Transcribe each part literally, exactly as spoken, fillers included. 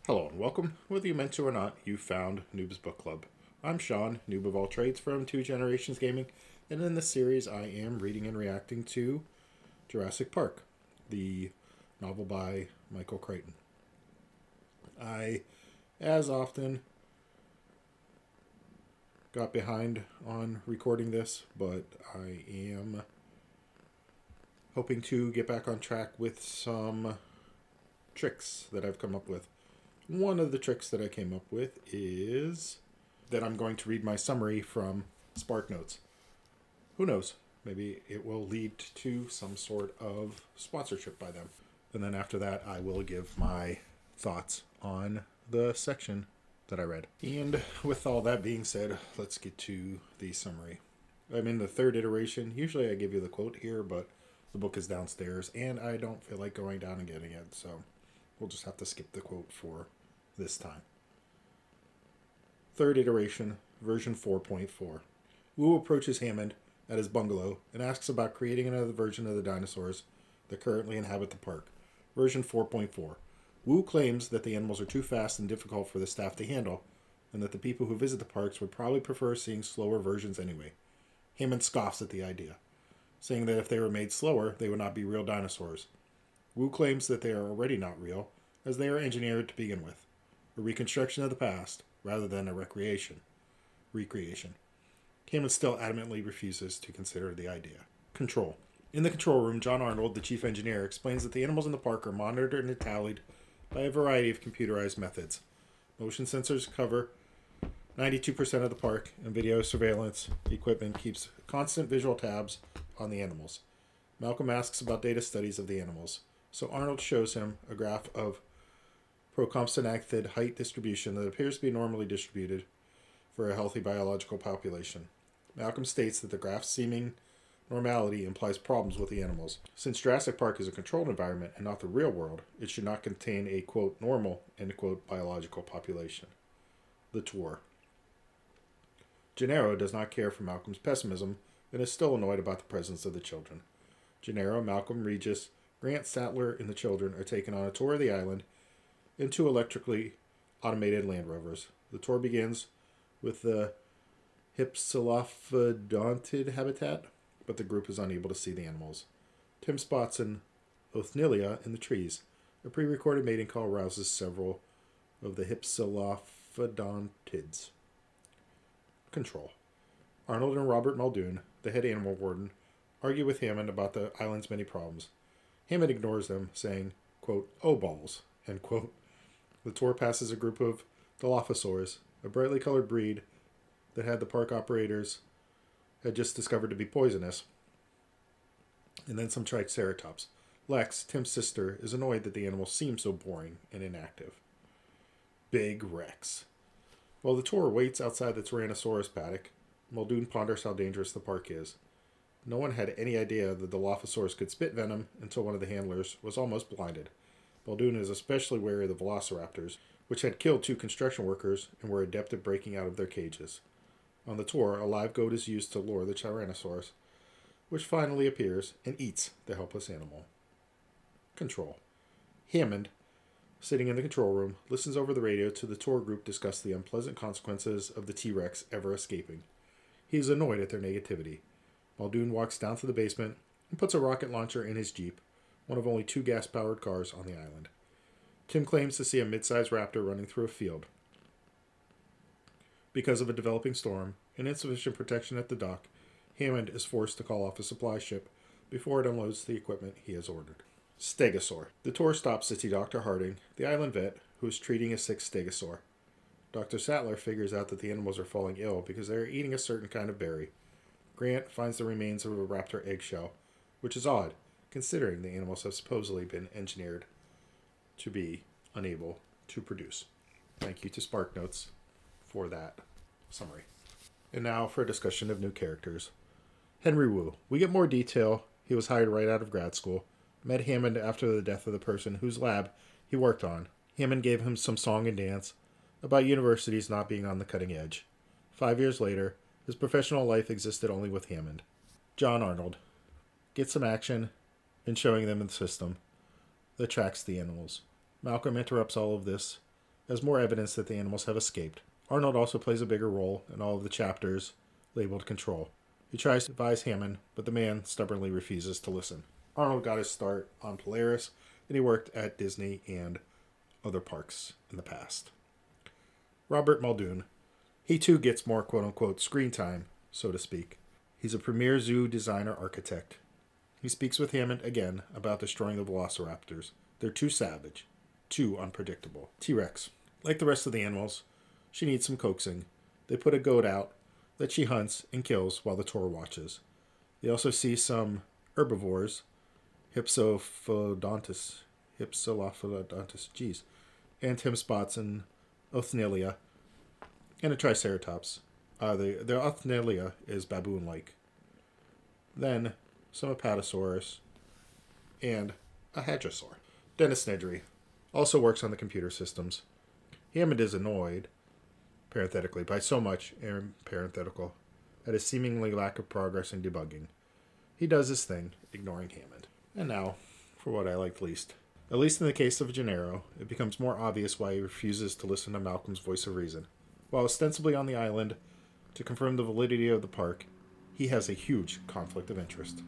Hello and welcome. Whether you meant to or not, you found Noob's Book Club. I'm Sean, noob of all trades from Two Generations Gaming, and in this series I am reading and reacting to Jurassic Park, the novel by Michael Crichton. I, as often, got behind on recording this, but I am hoping to get back on track with some tricks that I've come up with. One of the tricks that I came up with is that I'm going to read my summary from SparkNotes. Who knows? Maybe it will lead to some sort of sponsorship by them. And then after that, I will give my thoughts on the section that I read. And with all that being said, let's get to the summary. I'm in the third iteration. Usually I give you the quote here, but the book is downstairs, and I don't feel like going down and getting it, so we'll just have to skip the quote for this time. Third iteration, version four point four. Wu approaches Hammond at his bungalow and asks about creating another version of the dinosaurs that currently inhabit the park. Version four point four. Wu claims that the animals are too fast and difficult for the staff to handle, and that the people who visit the parks would probably prefer seeing slower versions anyway. Hammond scoffs at the idea, saying that if they were made slower, they would not be real dinosaurs. Wu claims that they are already not real, as they are engineered to begin with. A reconstruction of the past, rather than a recreation. Recreation. Hammond still adamantly refuses to consider the idea. Control. In the control room, John Arnold, the chief engineer, explains that the animals in the park are monitored and tallied by a variety of computerized methods. Motion sensors cover ninety-two percent of the park, and video surveillance equipment keeps constant visual tabs on the animals. Malcolm asks about data studies of the animals, so Arnold shows him a graph of procompsognathid height distribution that appears to be normally distributed for a healthy biological population. Malcolm states that the graph's seeming normality implies problems with the animals. Since Jurassic Park is a controlled environment and not the real world, it should not contain a, quote, normal, end quote, biological population. The tour. Gennaro does not care for Malcolm's pessimism and is still annoyed about the presence of the children. Gennaro, Malcolm, Regis, Grant, Sattler, and the children are taken on a tour of the island in two electrically automated Land Rovers. The tour begins with the hypsilophodontid habitat, but the group is unable to see the animals. Tim spots an Othnilia in the trees. A pre-recorded mating call rouses several of the hypsilophodontids. Control. Arnold and Robert Muldoon, the head animal warden, argue with Hammond about the island's many problems. Hammond ignores them, saying, quote, oh balls, end quote. The tour passes a group of Dilophosaurs, a brightly colored breed that had the park operators had just discovered to be poisonous, and then some Triceratops. Lex, Tim's sister, is annoyed that the animals seem so boring and inactive. Big Rex. While the tour waits outside the Tyrannosaurus paddock, Muldoon ponders how dangerous the park is. No one had any idea that the Dilophosaurs could spit venom until one of the handlers was almost blinded. Muldoon is especially wary of the velociraptors, which had killed two construction workers and were adept at breaking out of their cages. On the tour, a live goat is used to lure the Tyrannosaurus, which finally appears and eats the helpless animal. Control. Hammond, sitting in the control room, listens over the radio to the tour group discuss the unpleasant consequences of the T-Rex ever escaping. He is annoyed at their negativity. Muldoon walks down to the basement and puts a rocket launcher in his Jeep, one of only two gas-powered cars on the island. Tim claims to see a mid-sized raptor running through a field. Because of a developing storm and insufficient protection at the dock, Hammond is forced to call off a supply ship before it unloads the equipment he has ordered. Stegosaur. The tour stops to see Doctor Harding, the island vet, who is treating a sick stegosaur. Doctor Sattler figures out that the animals are falling ill because they are eating a certain kind of berry. Grant finds the remains of a raptor eggshell, which is odd, considering the animals have supposedly been engineered to be unable to produce. Thank you to SparkNotes for that summary. And now for a discussion of new characters. Henry Wu. We get more detail. He was hired right out of grad school. Met Hammond after the death of the person whose lab he worked on. Hammond gave him some song and dance about universities not being on the cutting edge. Five years later, his professional life existed only with Hammond. John Arnold. Get some action in showing them the system that tracks the animals. Malcolm interrupts all of this, as more evidence that the animals have escaped. Arnold also plays a bigger role in all of the chapters labeled Control. He tries to advise Hammond, but the man stubbornly refuses to listen. Arnold got his start on Polaris, and he worked at Disney and other parks in the past. Robert Muldoon. He too gets more quote-unquote screen time, so to speak. He's a premier zoo designer architect. He speaks with Hammond again about destroying the velociraptors. They're too savage, too unpredictable. T-Rex. Like the rest of the animals, she needs some coaxing. They put a goat out that she hunts and kills while the tour watches. They also see some herbivores, Hypsophodontus, Hypsilophodontus, geez, and Tim Spots and Othnilia, and a Triceratops. Uh, the, the Othnilia is baboon-like. Then some Apatosaurus and a Hadrosaur. Dennis Nedry also works on the computer systems. Hammond is annoyed, parenthetically, by so much, and parenthetical, at his seemingly lack of progress in debugging. He does his thing, ignoring Hammond. And now, for what I liked least. At least in the case of Gennaro, it becomes more obvious why he refuses to listen to Malcolm's voice of reason. While ostensibly on the island to confirm the validity of the park, he has a huge conflict of interest.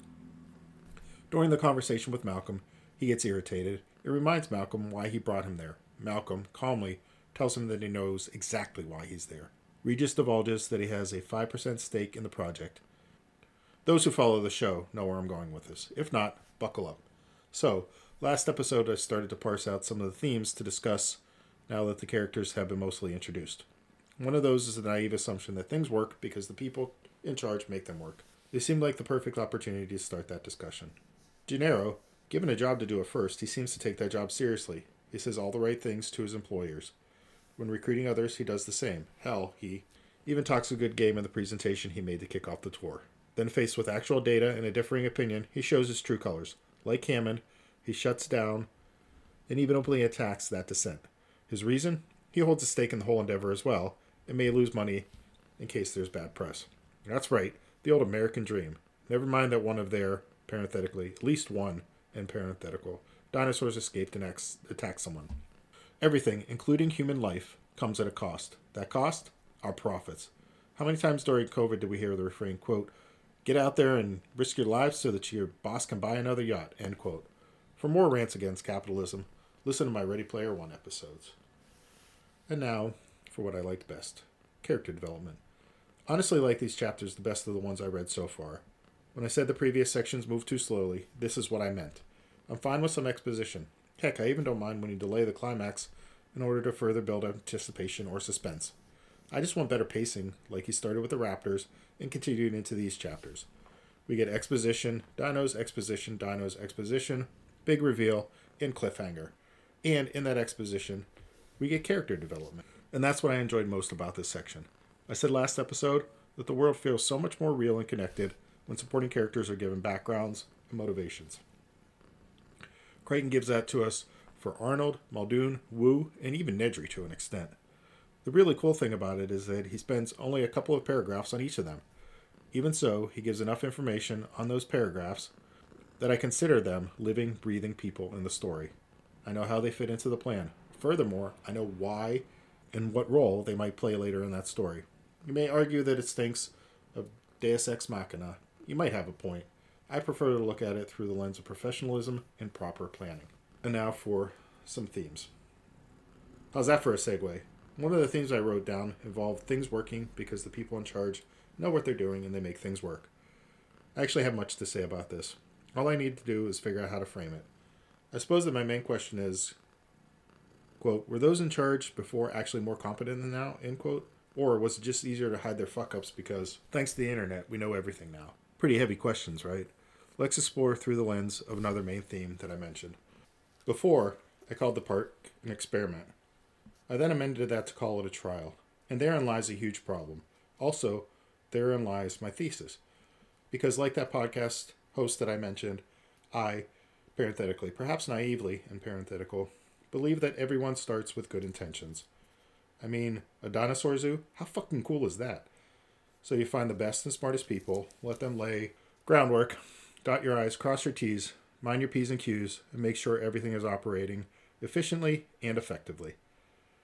During the conversation with Malcolm, he gets irritated. It reminds Malcolm why he brought him there. Malcolm, calmly, tells him that he knows exactly why he's there. Regis divulges that he has a five percent stake in the project. Those who follow the show know where I'm going with this. If not, buckle up. So, last episode I started to parse out some of the themes to discuss now that the characters have been mostly introduced. One of those is the naive assumption that things work because the people in charge make them work. They seemed like the perfect opportunity to start that discussion. Gennaro, given a job to do at first, he seems to take that job seriously. He says all the right things to his employers. When recruiting others, he does the same. Hell, he even talks a good game in the presentation he made to kick off the tour. Then, faced with actual data and a differing opinion, he shows his true colors. Like Hammond, he shuts down and even openly attacks that dissent. His reason? He holds a stake in the whole endeavor as well, and may lose money in case there's bad press. That's right, the old American dream. Never mind that one of their, parenthetically, at least one, and parenthetical, dinosaurs escaped and ex- attacked someone. Everything, including human life, comes at a cost. That cost? Our profits. How many times during COVID did we hear the refrain, quote, get out there and risk your lives so that your boss can buy another yacht, end quote. For more rants against capitalism, listen to my Ready Player One episodes. And now, for what I liked best. Character development. Honestly, I like these chapters the best of the ones I read so far. When I said the previous sections moved too slowly, this is what I meant. I'm fine with some exposition. Heck, I even don't mind when you delay the climax in order to further build anticipation or suspense. I just want better pacing, like he started with the Raptors and continued into these chapters. We get exposition, dinos, exposition, dinos, exposition, big reveal, and cliffhanger. And in that exposition, we get character development. And that's what I enjoyed most about this section. I said last episode that the world feels so much more real and connected when supporting characters are given backgrounds and motivations. Crichton gives that to us for Arnold, Muldoon, Wu, and even Nedry to an extent. The really cool thing about it is that he spends only a couple of paragraphs on each of them. Even so, he gives enough information on those paragraphs that I consider them living, breathing people in the story. I know how they fit into the plan. Furthermore, I know why and what role they might play later in that story. You may argue that it stinks of Deus Ex Machina. You might have a point. I prefer to look at it through the lens of professionalism and proper planning. And now for some themes. How's that for a segue? One of the themes I wrote down involved things working because the people in charge know what they're doing and they make things work. I actually have much to say about this. All I need to do is figure out how to frame it. I suppose that my main question is, quote, were those in charge before actually more competent than now, end quote? Or was it just easier to hide their fuck-ups because, thanks to the internet, we know everything now? Pretty heavy questions, right? Let's explore through the lens of another main theme that I mentioned. Before, I called the park an experiment. I then amended that to call it a trial. And therein lies a huge problem. Also, therein lies my thesis. Because like that podcast host that I mentioned, I, parenthetically, perhaps naively and parenthetical, believe that everyone starts with good intentions. I mean, a dinosaur zoo? How fucking cool is that? So you find the best and smartest people, let them lay groundwork, dot your I's, cross your T's, mind your P's and Q's, and make sure everything is operating efficiently and effectively.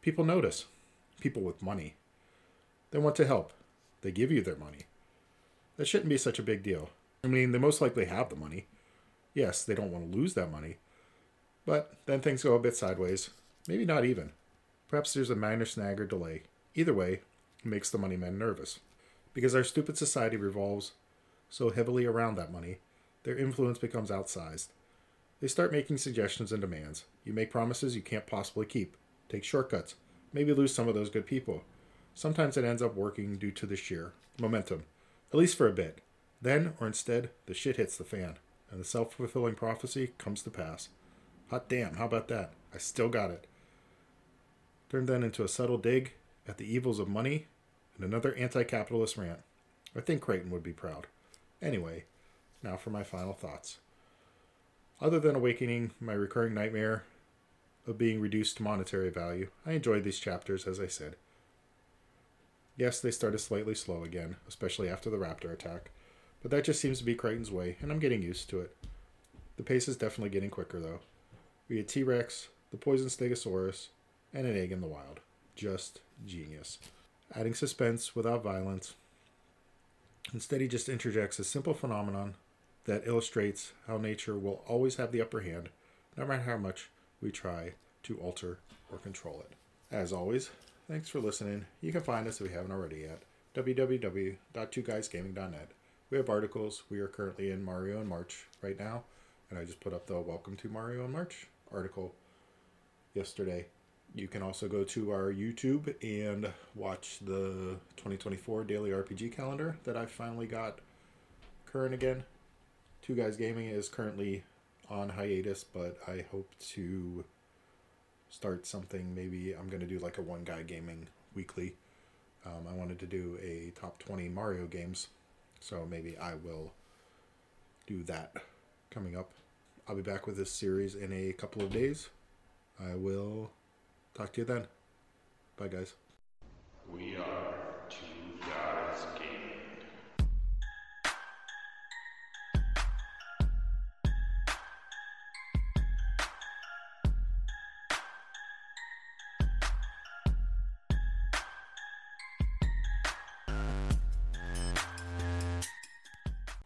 People notice. People with money. They want to help. They give you their money. That shouldn't be such a big deal. I mean, they most likely have the money. Yes, they don't want to lose that money. But then things go a bit sideways. Maybe not even. Perhaps there's a minor snag or delay. Either way, it makes the money men nervous. Because our stupid society revolves so heavily around that money, their influence becomes outsized. They start making suggestions and demands. You make promises you can't possibly keep. Take shortcuts. Maybe lose some of those good people. Sometimes it ends up working due to the sheer momentum. At least for a bit. Then, or instead, the shit hits the fan. And the self-fulfilling prophecy comes to pass. Hot damn, how about that? I still got it. Turn then into a subtle dig at the evils of money and another anti-capitalist rant. I think Creighton would be proud. Anyway, now for my final thoughts. Other than awakening my recurring nightmare of being reduced to monetary value, I enjoyed these chapters, as I said. Yes, they started slightly slow again, especially after the raptor attack, but that just seems to be Creighton's way, and I'm getting used to it. The pace is definitely getting quicker, though. We had T-Rex, the poison Stegosaurus, and an egg in the wild. Just genius. Adding suspense without violence. Instead, he just interjects a simple phenomenon that illustrates how nature will always have the upper hand, no matter how much we try to alter or control it. As always, thanks for listening. You can find us if you haven't already yet. w w w dot two guys gaming dot net. We have articles. We are currently in Mario and March right now, and I just put up the Welcome to Mario and March article yesterday. You can also go to our YouTube and watch the twenty twenty-four Daily R P G calendar that I finally got current again. Two Guys Gaming is currently on hiatus, but I hope to start something. Maybe I'm going to do like a One Guy Gaming weekly. Um, I wanted to do a top twenty Mario games, so maybe I will do that coming up. I'll be back with this series in a couple of days. I will talk to you then. Bye, guys. We are